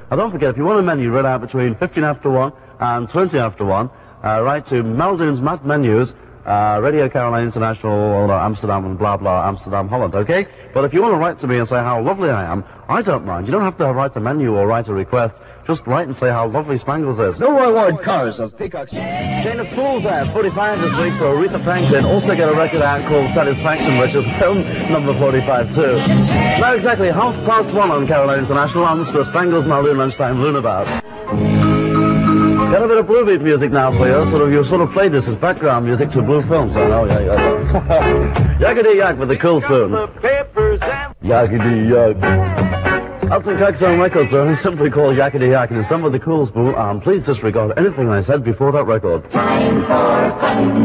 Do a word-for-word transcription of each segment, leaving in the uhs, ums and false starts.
And don't forget, if you want a menu read out between fifteen after one and twenty after one, uh, write to Meldoon's Matt Menus, uh, Radio Caroline International, or Amsterdam and blah blah, Amsterdam, Holland, okay? But if you want to write to me and say how lovely I am, I don't mind. You don't have to write a menu or write a request. Just write and say how lovely Spangles is. Milroy Ward Cars of Peacock. Chain of Fools there, forty-five this week for Aretha Franklin. Also get a record out called Satisfaction, which is film number forty-five too. Now exactly half past one on Caroline International on for Spangles Muldoon Lunchtime Loonabout. Got a bit of Blue Beat music now for you. Sort of, you sort of played this as background music to Blue films. I know, yeah, yeah. Yakety yak with the Cool Spoon. Yakety yak. Hudson Coxon Records are simply called Yakety Yak, and it's done with the Cool Spoon. Um, please disregard anything I said before that record. Time for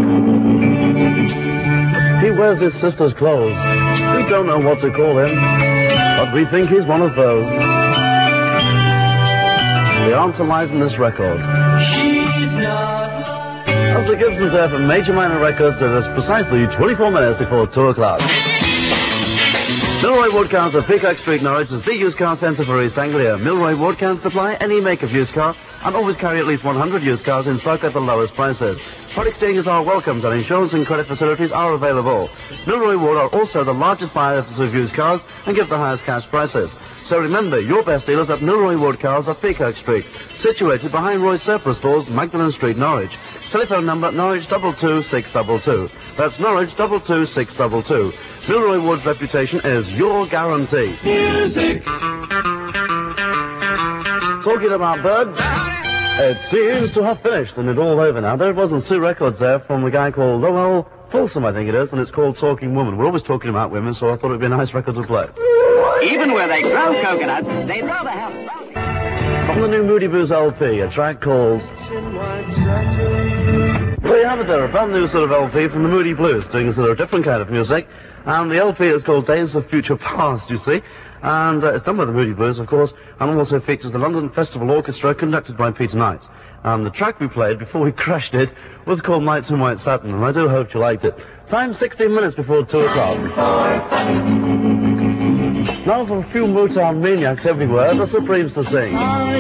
fun. He wears his sister's clothes. We don't know what to call him, but we think he's one of those. The answer lies in this record. She's not. As the Gibsons there from Major Minor Records, it is precisely twenty-four minutes before two o'clock. Milroy Wood Cars of Peacock Street, Norwich is the used car centre for East Anglia. Milroy Wood can supply any make of used car and always carry at least one hundred used cars in stock at the lowest prices. Part exchanges are welcomed and insurance and credit facilities are available. Milroy Wood are also the largest buyers of used cars and give the highest cash prices. So remember, your best dealers at Milroy Wood Cars of Peacock Street, situated behind Roy's Surplus Stores, Magdalen Street, Norwich. Telephone number Norwich two two six two two. That's Norwich two two six two two. Milroy Wood's reputation is your guarantee. Music. Talking about birds, it seems to have finished and it's all over now. There it was on Sue Records there from a guy called Lowell Folsom, I think it is, and it's called Talking Woman. We're always talking about women, so I thought it would be a nice record to play. Even where they grow coconuts, they'd rather have... From the new Moody Blues L P, a track called... There you have it there, a brand new sort of L P from the Moody Blues, doing a sort of different kind of music. And the L P is called Days of Future Past, you see. And uh, it's done by the Moody Blues, of course, and also features the London Festival Orchestra, conducted by Peter Knight. And the track we played before we crashed it was called Nights in White Satin, and I do hope you liked it. Time sixteen minutes before two o'clock. Now for a few Motown maniacs everywhere, the Supremes to sing.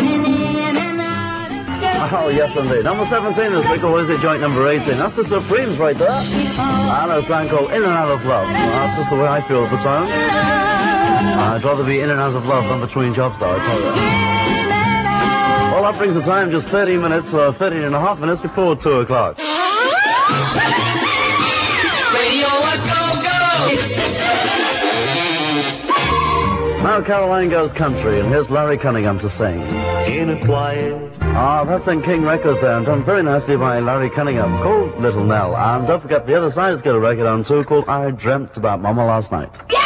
Oh, yes, indeed. Number seventeen this week, or is it joint number eighteen? That's the Supremes right there. And a song called In and Out of Love. Well, that's just the way I feel at the time. I'd rather be in and out of love than between jobs, though, I tell you. Well, that brings the time just thirty minutes, or thirteen and a half minutes before two o'clock. Radio, let's go, go! Now Caroline goes country, and here's Larry Cunningham to sing. In a quiet. Ah, that's in King Records there, and done very nicely by Larry Cunningham, called Little Nell. And don't forget, the other side has got a record on too, called I Dreamt About Mama Last Night.